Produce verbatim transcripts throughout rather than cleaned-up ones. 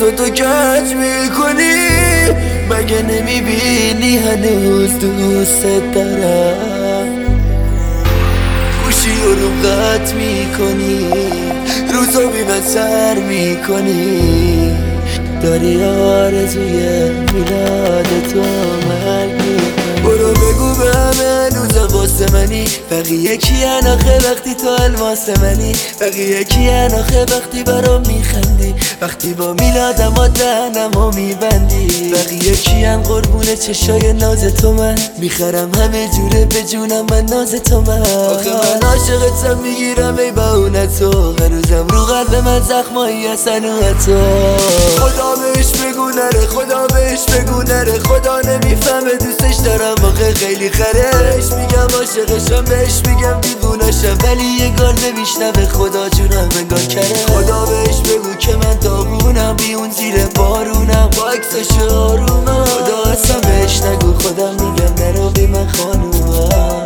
تو تو کج میکنی، مگه نمیبینی هنوز دوست دارم؟ گوشی رو قطع میکنی، روزو بی من سر میکنی، داری آرزوی میلاد تو مرگ میکنی. برو بگو به همه هنوز واسه منی، بقیه کیان آخه وقتی تو الماس منی؟ بقیه کیان آخه وقتی برام میخندی، وقتی با میلادم و دهنمو میبندی؟ بقیه کیان قربون چشای ناز تو من، میخرم همه جوره به جونم من ناز تو من. آخه من عاشقتم میگیرم ای بهونتو، هنوزم رو قلب من زخمایی از انوهتو. خدا بهش بگو نره، خدا بهش بگو نره، خدا نمیفهمه دوستش دارم واقع خیلی خره. بهش میگم عاشقشم، بهش میگم دیوونشم، ولی یه گار نمیشنوه خدا جونم انگار کره. خدا بهش بگو که من داغونم، بیون زیر بارونم با عکسش آرومم. خدا اصلا بهش نگو، خودم میگم نرو بی من خانومم.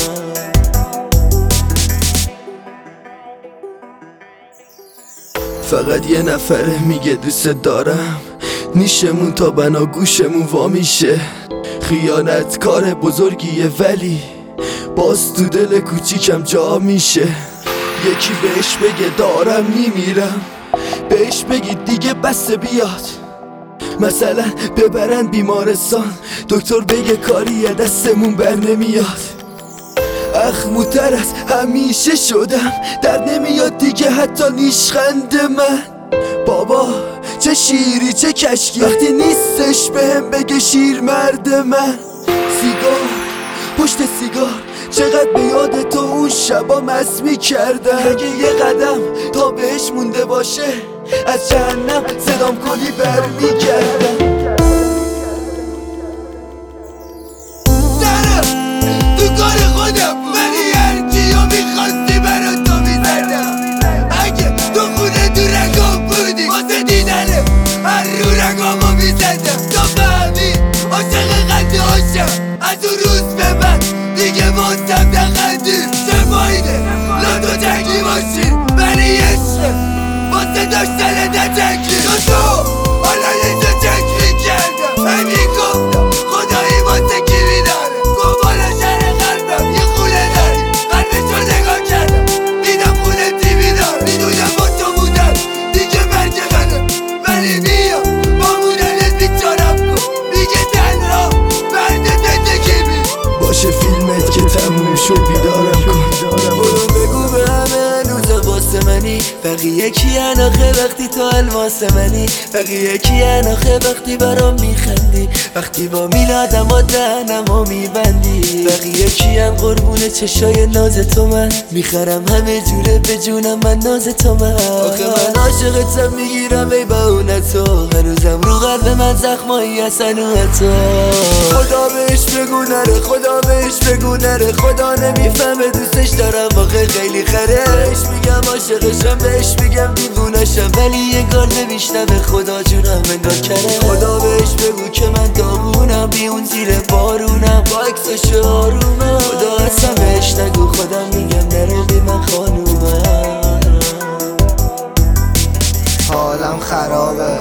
فقط یه نفره میگه دوست دارم، نیشمون تا بنا گوشمون وا میشه. خیانت کار بزرگیه ولی باز تو دل کوچیکم جا میشه. یکی بهش بگه دارم میمیرم، بهش بگید دیگه بس بیاد، مثلا ببرن بیمارستان، دکتر بگه کاری دستمون بر نمیاد. اخموتر از همیشه شدم، در نمیاد دیگه حتی نیشخند من. بابا چه شیری چه کشکی، وقتی نیستش بهم بگه شیر مرد من. سیگار پشت سیگار، چقدر به یاد تو اون شبا مست میکردم. اگه یه قدم تا بهش مونده باشه، از جهنم صدام کنی بر میگردم. سرم تو کار خودم، ولی هرچی رو میخواستی برا تو میزدم. اگه تو خونه تو رگام بودی، واسه دیدنم هر رو رگامو میزدم. تا فهمی عاشق قد عاشم، از اون روز به بعد دیگه واسم نخندی. چه فایده لاتو جنگی باشی ولی عشق واسه داشتن نجنگی. تو تو حالا یه جا جنگ میکردم، همین گفتم خدایی واسه کی میداره. گفت بالا شهر قلبم یه خونه داری، قلبشو نگاه کردم دیدم خونه تیوی دار. میدونم با تو بودم دیگه مرگ منه، ولی بیا با موننت بیچارم کن دیگه تنها مرد زندگی می باشه. فیلمت که تموم شد بیدارم کن. برو بگو به همه هنوز واسه منی، بقیه کیان آخه وقتی تو الماس منی؟ بقیه کیان آخه وقتی برام میخندی، وقتی با میلادم و دهنمو میبندی؟ بقیه کیان قربون چشای ناز تو من، میخرم همه جوره به جونم من ناز تو من. آخه من عاشقتم میگیرم ای بهونتو، هنوزم رو قلب من زخمایی از انوهتو. خدا بهش بگو نره، خدا بهش بگو نره، خدا نمیفهمه دوستش دارم واقع خیلی خره. بهش میگم عاشقشم، بهش میگم دیوونشم، ولی یه گار نمیشنوه خدا جونم انگار کره. خدا بهش بگو که من داغونم، بیون زیر بارونم با عکسش آرومم. خدا اصلا بهش نگو، خودم میگم نرو بی من خانومم. حالم خرابه،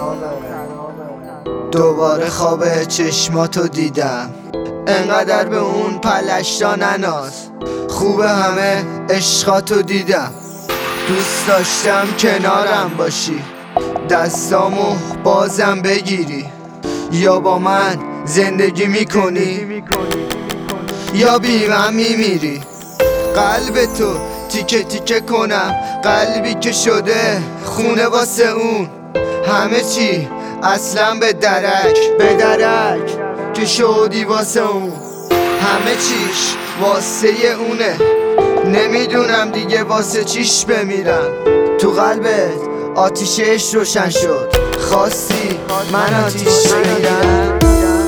دوباره خواب چشماتو دیدم. انقدر به اون پلشتا نناز، خوبه همه عشقاتو دیدم. دوست داشتم کنارم باشی، دستامو بازم بگیری، یا با من زندگی میکنی یا بی من میمیری. قلب تو تیکه تیکه کنم، قلبی که شده خونه واسه اون. همه چی اصلا به درک به درک که شدی واسه اون. همه چیش واسه اونه، نمیدونم دیگه واسه چیش بمیرم. تو قلبت آتیشش روشن شد، خواستی من آتیش بگیرم.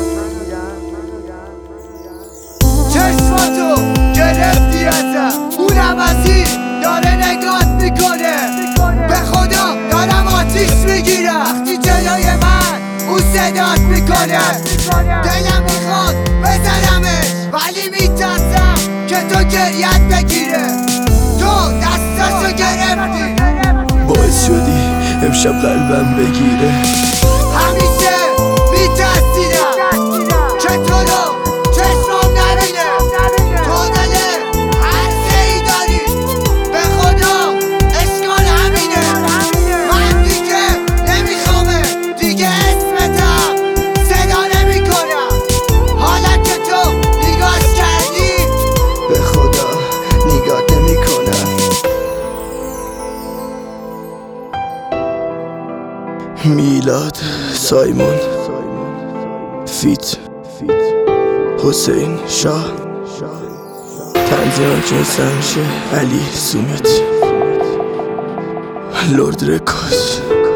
چشماتو گرفتی ازم، اونم ازی داره نگات میکنه. به خدا دارم آتیش میگیرم وقتی جلوی من اون صدات میکنه. دلم میخواد بزنمش ولی میترسم که تو گریت بگیره. تو دستاشو گرفتی، باعث شدی امشب قلبم بگیره. همیشه میترسیدم که تو رو چشمم نبینه. تو دل هر ای داری به خدا اشکال همینه. من دیگه نمیخوامه دیگه اسمتم صدا نمیکنم. حالا که تو نگاش کردی به خدا نگات نمیکنم. میلاد سایمون فیت حسین شاه تنظیم جنس علی سومیت لورد رکاس.